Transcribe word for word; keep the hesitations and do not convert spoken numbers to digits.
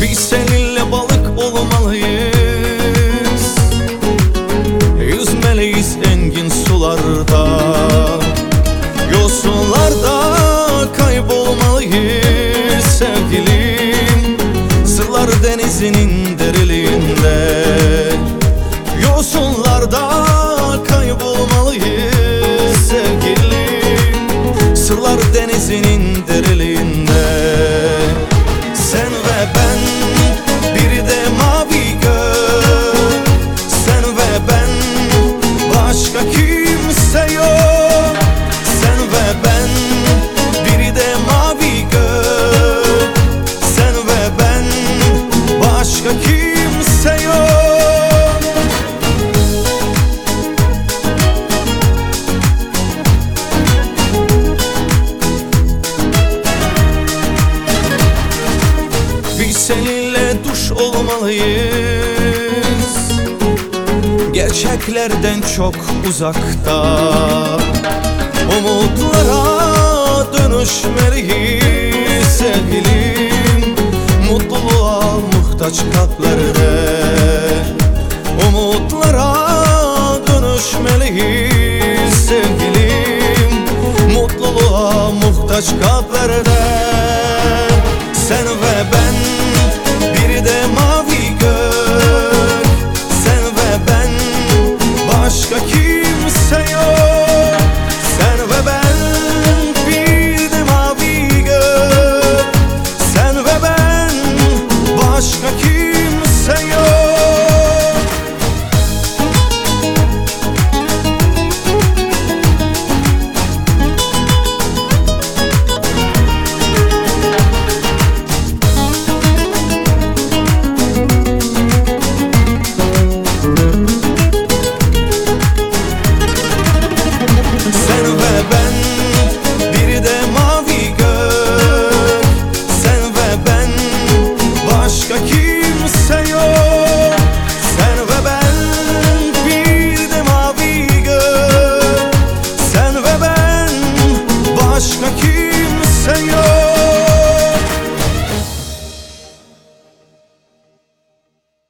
Biz seninle balık olmalıyız, yüzmeliyiz engin sularda, yosunlarda kaybolmalıyız sevgilim. Sırlar denizinin derinliğinde, yosunlarda kaybolmalıyız sevgilim. Sırlar denizinin derinliğinde. Sen ve ben, bir de mavi gök. Sen ve ben, başka kimse yok. Sen ve ben, bir de mavi gök. Sen ve ben, başka kimse yok. Biz seninle duş olmalıyız, gerçeklerden çok uzakta. Umutlara dönüşmeliyiz sevgilim, mutluluğa muhtaç kalplerde. Umutlara dönüşmeliyiz sevgilim, mutluluğa muhtaç kalplerde. Sen ve